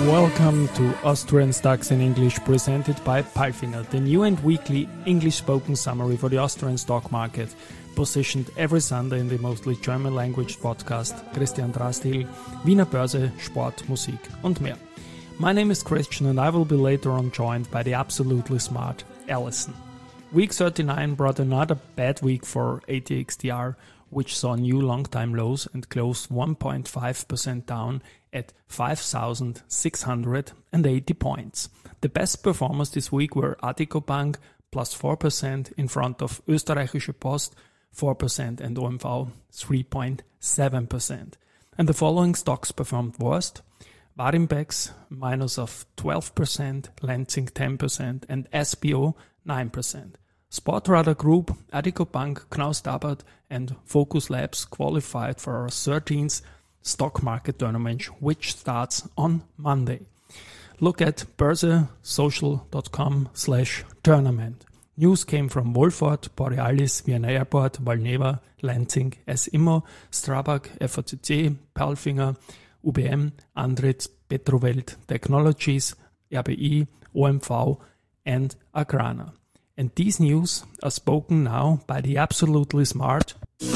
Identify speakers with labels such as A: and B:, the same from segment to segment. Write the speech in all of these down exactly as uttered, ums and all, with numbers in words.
A: Welcome to Austrian Stocks in English, presented by Palfinger, the new and weekly English-spoken summary for the Austrian stock market, positioned every Sunday in the mostly German-language podcast Christian Drastil, Wiener Börse, Sport, Musik und mehr. My name is Christian and I will be later on joined by the absolutely smart Alison. Week thirty-nine brought another bad week for A T X T R, which saw new long-time lows and closed one point five percent down at five thousand six hundred eighty points. The best performers this week were Addiko Bank plus four percent in front of Österreichische Post four percent and O M V three point seven percent. And the following stocks performed worst: Warimpex minus of twelve percent, Lenzing ten percent and S B O nine percent. Sportradar Group, Addiko Bank, Knaus Tabbert and Focus Labs qualified for our thirteenth stock market tournament, which starts on Monday. Look at börsesocial.com slash tournament. News came from Wolford, Borealis, Vienna Airport, Valneva, Lenzing, S I M O, Strabag, F A C C, Palfinger, U B M, Andritz, Petrowelt Technologies, R B I, O M V and Agrana. And these news are spoken now by the absolutely smart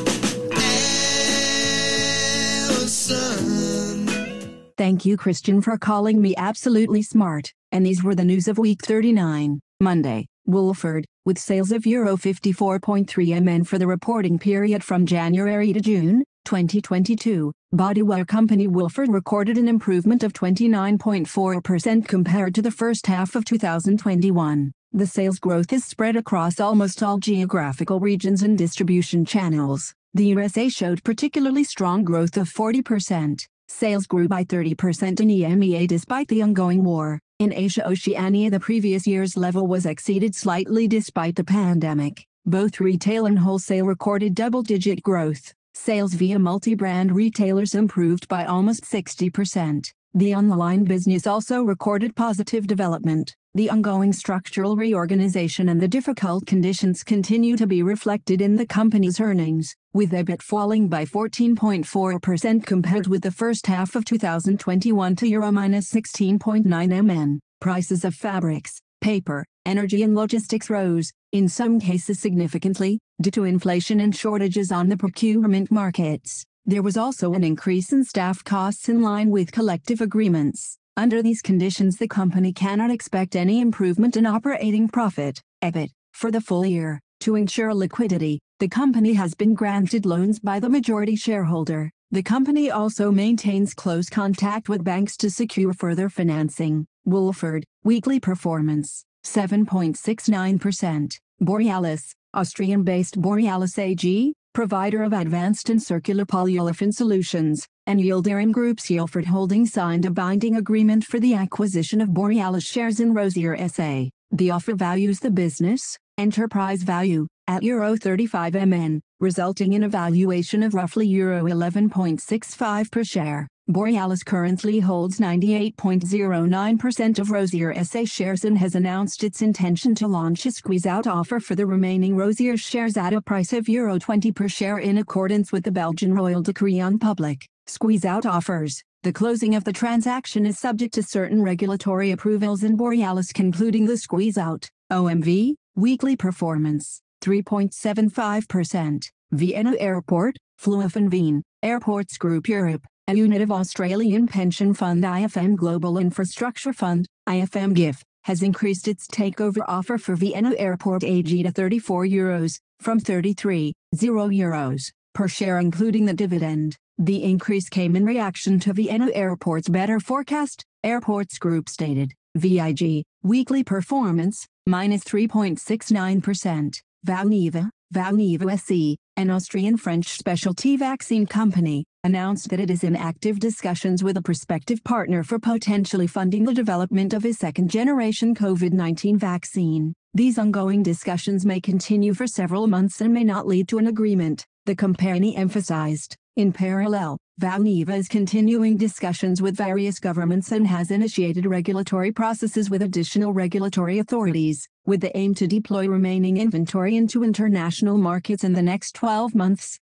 B: Alison. Thank you, Christian, for calling me absolutely smart. And these were the news of week thirty-nine, Monday. Wolford, with sales of Euro fifty-four point three million for the reporting period from January to June twenty twenty-two, bodywear company Wolford recorded an improvement of twenty-nine point four percent compared to the first half of two thousand twenty-one. The sales growth is spread across almost all geographical regions and distribution channels. The U S A showed particularly strong growth of forty percent. Sales grew by thirty percent in E M E A despite the ongoing war. In Asia-Oceania, the previous year's level was exceeded slightly despite the pandemic. Both retail and wholesale recorded double-digit growth. Sales via multi-brand retailers improved by almost sixty percent. The online business also recorded positive development. The ongoing structural reorganization and the difficult conditions continue to be reflected in the company's earnings, with E B I T falling by fourteen point four percent compared with the first half of two thousand twenty-one to Euro minus sixteen point nine million. Prices of fabrics, paper, energy and logistics rose, in some cases significantly, due to inflation and shortages on the procurement markets. There was also an increase in staff costs in line with collective agreements. Under these conditions, the company cannot expect any improvement in operating profit, E B I T, for the full year. To ensure liquidity, the company has been granted loans by the majority shareholder. The company also maintains close contact with banks to secure further financing. Wolford, weekly performance, seven point six nine percent. Borealis, Austrian-based Borealis A G, provider of advanced and circular polyolefin solutions, and Yildirim Group's Yilford Holdings signed a binding agreement for the acquisition of Borealis shares in Rosier S A. The offer values the business, enterprise value, at Euro thirty-five million, resulting in a valuation of roughly Euro eleven point six five per share. Borealis currently holds ninety-eight point zero nine percent of Rosier S A shares and has announced its intention to launch a squeeze-out offer for the remaining Rosier shares at a price of Euro twenty per share in accordance with the Belgian Royal Decree on Public Squeeze-out Offers. The closing of the transaction is subject to certain regulatory approvals and Borealis concluding the squeeze-out. O M V, weekly performance, three point seven five percent. Vienna Airport, Flughafen Wien, Airports Group Europe, a unit of Australian pension fund I F M Global Infrastructure Fund, I F M G I F, has increased its takeover offer for Vienna Airport A G to thirty-four euros, from thirty-three euros, per share including the dividend. The increase came in reaction to Vienna Airport's better forecast, Airports Group stated. V I G, weekly performance, minus three point six nine percent. Valneva, Valneva S E, an Austrian-French specialty vaccine company, announced that it is in active discussions with a prospective partner for potentially funding the development of a second-generation COVID nineteen vaccine. These ongoing discussions may continue for several months and may not lead to an agreement, the company emphasized. In parallel, Valneva is continuing discussions with various governments and has initiated regulatory processes with additional regulatory authorities, with the aim to deploy remaining inventory into international markets in the next twelve months.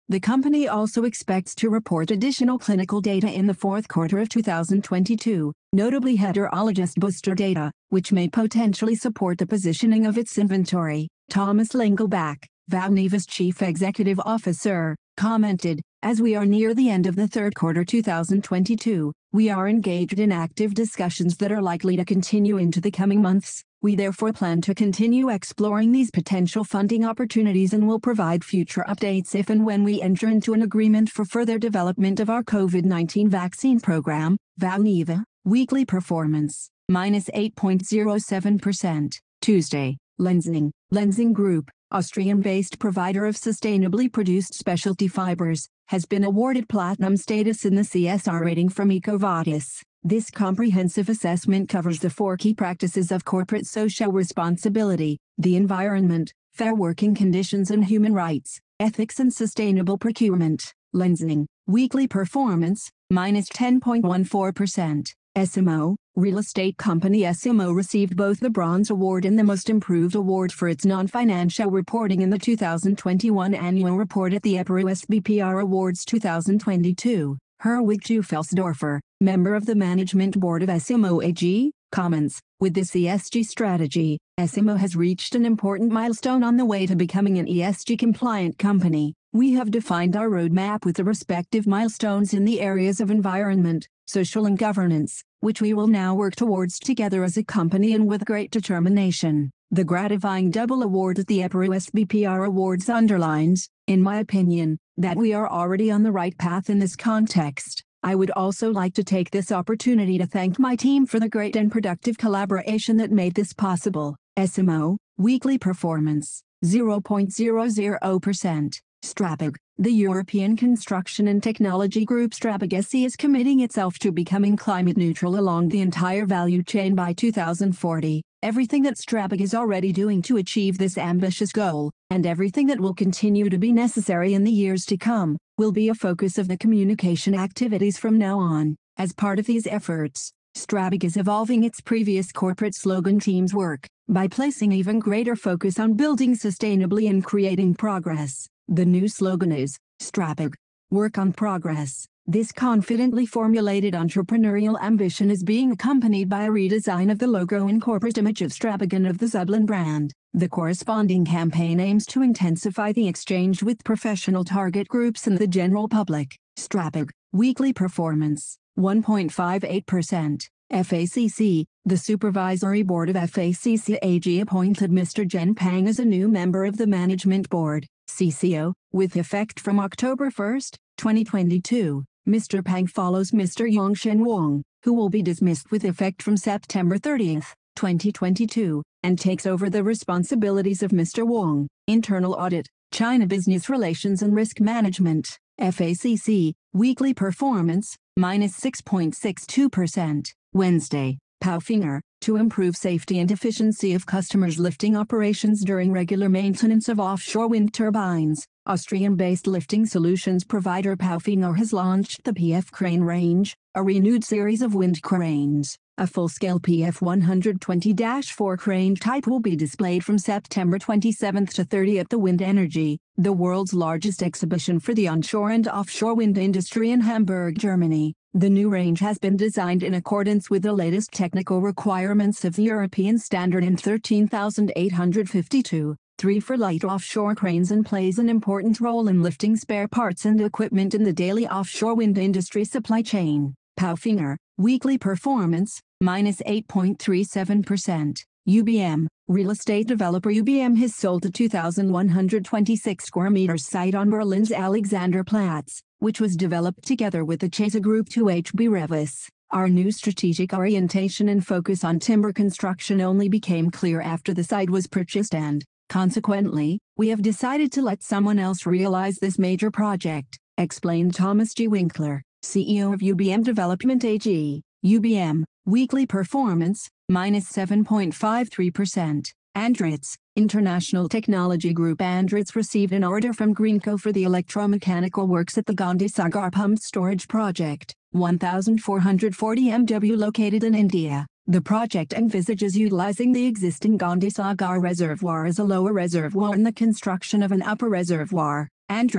B: The company also expects to report additional clinical data in the fourth quarter of two thousand twenty-two, notably heterologous booster data, which may potentially support the positioning of its inventory. Thomas Lingelbach, Valneva's chief executive officer, commented, "As we are near the end of the third quarter two thousand twenty-two, we are engaged in active discussions that are likely to continue into the coming months. We therefore plan to continue exploring these potential funding opportunities and will provide future updates if and when we enter into an agreement for further development of our COVID nineteen vaccine program." Valneva, weekly performance, minus eight point zero seven percent. Tuesday, Lenzing, Lenzing Group, Austrian-based provider of sustainably produced specialty fibers, has been awarded platinum status in the C S R rating from EcoVadis. This comprehensive assessment covers the four key practices of corporate social responsibility, the environment, fair working conditions and human rights, ethics and sustainable procurement. Lenzing, weekly performance, minus ten point one four percent. S M O, real estate company S M O received both the Bronze Award and the Most Improved Award for its non-financial reporting in the two thousand twenty-one annual report at the EPRU S B P R Awards two thousand twenty-two. Herwig Teufelsdorfer, member of the management board of S M O A G, comments, "With this E S G strategy, S M O has reached an important milestone on the way to becoming an E S G-compliant company. We have defined our roadmap with the respective milestones in the areas of environment, social and governance, which we will now work towards together as a company and with great determination." The gratifying double award at the EPRU S B P R Awards underlines, in my opinion, that we are already on the right path in this context. I would also like to take this opportunity to thank my team for the great and productive collaboration that made this possible. S M O, weekly performance, zero point zero zero percent. Strabag, the European construction and technology group Strabag S E is committing itself to becoming climate neutral along the entire value chain by two thousand forty. Everything that Strabag is already doing to achieve this ambitious goal, and everything that will continue to be necessary in the years to come, will be a focus of the communication activities from now on. As part of these efforts, Strabag is evolving its previous corporate slogan "Team's Work," by placing even greater focus on building sustainably and creating progress. The new slogan is, Strabag, Work on Progress. This confidently formulated entrepreneurial ambition is being accompanied by a redesign of the logo and corporate image of Strabag and of the Zublin brand. The corresponding campaign aims to intensify the exchange with professional target groups and the general public. Strabag, weekly performance, one point five eight percent. F A C C, the Supervisory Board of F A C C A G appointed Mister Zhen Pang as a new member of the Management Board, C C O, with effect from October first, twenty twenty-two. Mister Pang follows Mister Yongshen Wang, who will be dismissed with effect from September thirtieth, twenty twenty-two, and takes over the responsibilities of Mister Wang. Internal Audit, China Business Relations and Risk Management, F A C C, weekly performance, minus six point six two percent. Wednesday, Palfinger, to improve safety and efficiency of customers' lifting operations during regular maintenance of offshore wind turbines, Austrian-based lifting solutions provider Palfinger has launched the P F Crane range, a renewed series of wind cranes. A full-scale P F one twenty dash four crane type will be displayed from September twenty-seventh to thirtieth at the Wind Energy, the world's largest exhibition for the onshore and offshore wind industry in Hamburg, Germany. The new range has been designed in accordance with the latest technical requirements of the European Standard N thirteen thousand eight hundred fifty-two, three for light offshore cranes and plays an important role in lifting spare parts and equipment in the daily offshore wind industry supply chain. Palfinger, weekly performance, minus eight point three seven percent. U B M, real estate developer U B M has sold a two thousand one hundred twenty-six square meters site on Berlin's Alexanderplatz, which was developed together with the Chesa Group to H B Revis. Our new strategic orientation and focus on timber construction only became clear after the site was purchased and, consequently, we have decided to let someone else realize this major project, explained Thomas G. Winkler, C E O of U B M Development A G. U B M, weekly performance, minus seven point five three percent. Andritz, International Technology Group Andritz received an order from Greenco for the electromechanical works at the Gandhisagar pumped storage project, one thousand four hundred forty megawatt located in India. The project envisages utilizing the existing Gandhisagar reservoir as a lower reservoir and the construction of an upper reservoir. Andritz,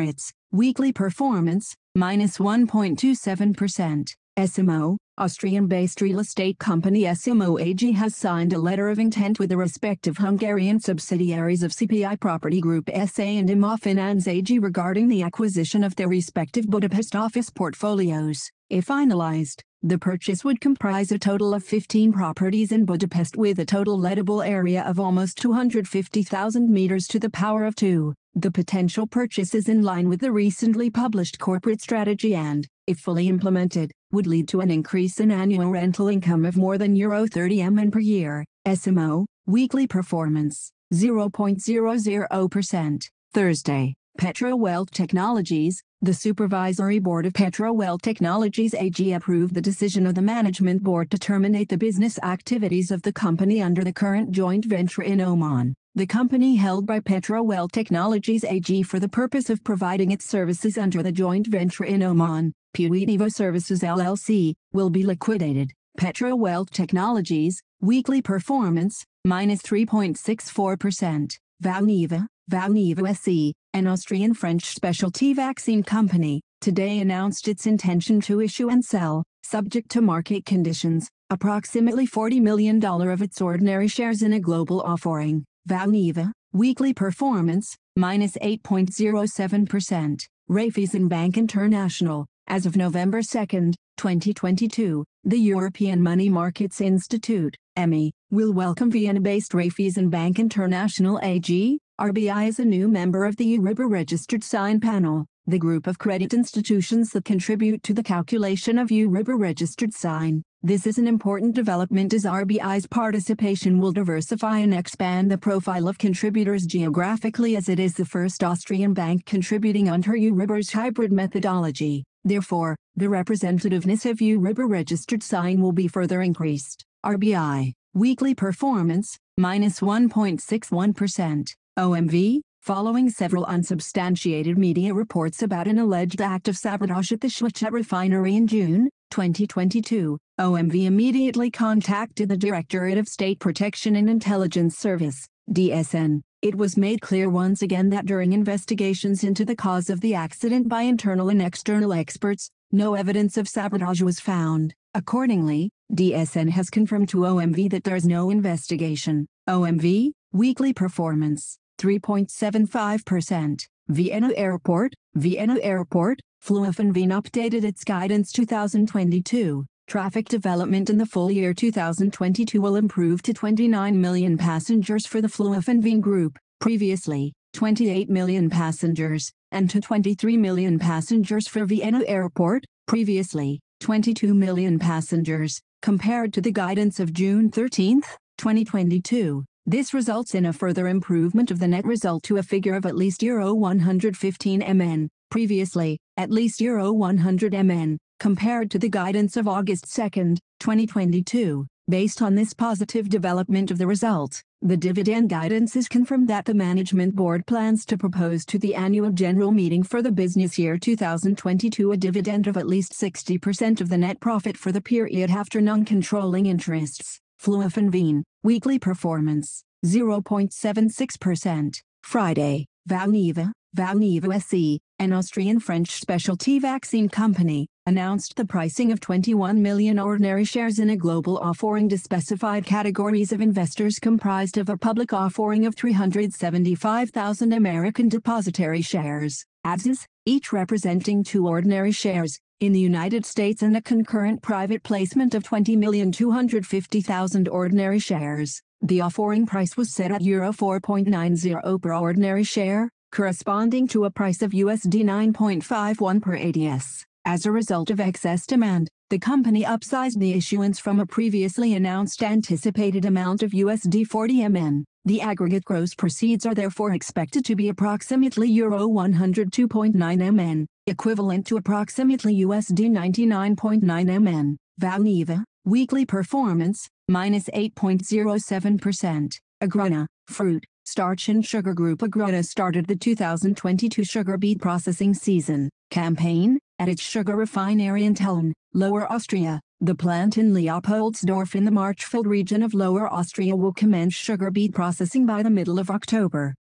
B: weekly performance, minus one point two seven percent. S M O, Austrian-based real estate company S M O A G has signed a letter of intent with the respective Hungarian subsidiaries of C P I Property Group S A and Immofinanz A G regarding the acquisition of their respective Budapest office portfolios. If finalized, the purchase would comprise a total of fifteen properties in Budapest with a total lettable area of almost two hundred fifty thousand meters to the power of two. The potential purchase is in line with the recently published corporate strategy and, if fully implemented, would lead to an increase in annual rental income of more than Euro thirty million per year. S M O, weekly performance, zero point zero zero percent. Thursday, Petro Wealth Technologies, the Supervisory Board of Petro Wealth Technologies A G approved the decision of the Management Board to terminate the business activities of the company under the current joint venture in Oman. The company held by Petro Wealth Technologies A G for the purpose of providing its services under the joint venture in Oman, Puenevo Services L L C, will be liquidated. Petro Wealth Technologies, weekly performance, minus three point six four percent. Valneva, Valneva S E, an Austrian-French specialty vaccine company, today announced its intention to issue and sell, subject to market conditions, approximately forty million dollars of its ordinary shares in a global offering. Valneva, weekly performance, minus eight point zero seven percent. Raiffeisenbank International, as of November second, twenty twenty-two, the European Money Markets Institute, E M I, will welcome Vienna-based Raiffeisenbank International A G, R B I as a new member of the Euribor Registered Sign Panel, the group of credit institutions that contribute to the calculation of Euribor Registered Sign. This is an important development as R B I's participation will diversify and expand the profile of contributors geographically as it is the first Austrian bank contributing under Euribor's hybrid methodology. Therefore, the representativeness of Euribor Registered Sign will be further increased. R B I, weekly performance, minus one point six one percent. O M V, following several unsubstantiated media reports about an alleged act of sabotage at the Schwechat refinery in June twenty twenty-two, O M V immediately contacted the Directorate of State Protection and Intelligence Service, D S N. It was made clear once again that during investigations into the cause of the accident by internal and external experts, no evidence of sabotage was found. Accordingly, D S N has confirmed to O M V that there is no investigation. O M V, weekly performance, three point seven five percent. Vienna Airport, Vienna Airport, Flughafen updated its guidance twenty twenty-two. Traffic development in the full year two thousand twenty-two will improve to twenty-nine million passengers for the Flughafen Group, previously twenty-eight million passengers, and to twenty-three million passengers for Vienna Airport, previously twenty-two million passengers, compared to the guidance of June thirteenth, twenty twenty-two. This results in a further improvement of the net result to a figure of at least Euro one hundred fifteen million, previously, at least Euro one hundred million, compared to the guidance of August second, twenty twenty-two. Based on this positive development of the result, the dividend guidance is confirmed that the Management Board plans to propose to the Annual General Meeting for the business year two thousand twenty-two a dividend of at least sixty percent of the net profit for the period after non-controlling interests. Flughafen Wien, weekly performance, zero point seven six percent. Friday, Valneva, Valneva S E, an Austrian-French specialty vaccine company, announced the pricing of twenty-one million ordinary shares in a global offering to specified categories of investors comprised of a public offering of three hundred seventy-five thousand American depositary shares, A D Ss, each representing two ordinary shares, in the United States and a concurrent private placement of twenty million two hundred fifty thousand ordinary shares. The offering price was set at Euro four point nine zero per ordinary share, corresponding to a price of U S D nine point five one per A D S. As a result of excess demand, the company upsized the issuance from a previously announced anticipated amount of U S D forty million. The aggregate gross proceeds are therefore expected to be approximately Euro one hundred two point nine million, equivalent to approximately U S D ninety-nine point nine million. Valneva, weekly performance, minus eight point zero seven percent. Agrana, fruit, starch and sugar group Agrana started the two thousand twenty-two sugar beet processing season campaign at its sugar refinery in Tellin, Lower Austria. The plant in Leopoldsdorf in the Marchfeld region of Lower Austria will commence sugar beet processing by the middle of October.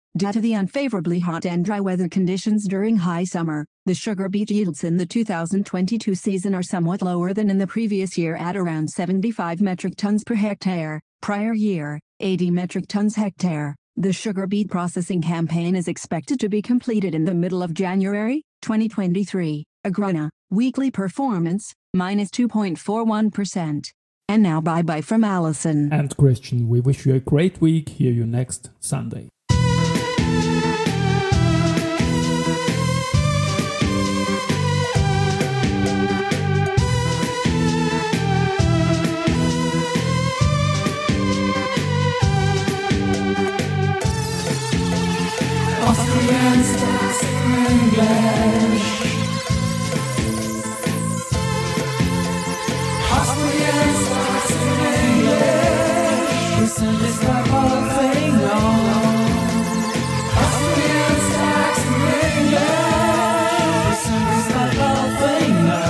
B: Due to the unfavorably hot and dry weather conditions during high summer, the sugar beet yields in the two thousand twenty-two season are somewhat lower than in the previous year at around seventy-five metric tons per hectare, prior year, eighty metric tons hectare. The sugar beet processing campaign is expected to be completed in the middle of January, twenty twenty-three. Agrona, weekly performance, minus two point four one percent. And now bye-bye from Alison.
A: And Christian, we wish you a great week. Hear you next Sunday.
C: Austrian stars in English. Austrian stars in English. Presented by Palafino. Austrian stars in English. Presented by Palafino.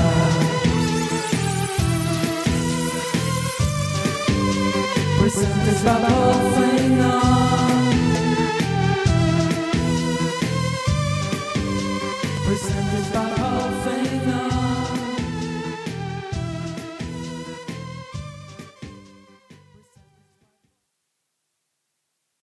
C: Presented by Palafino. Presented by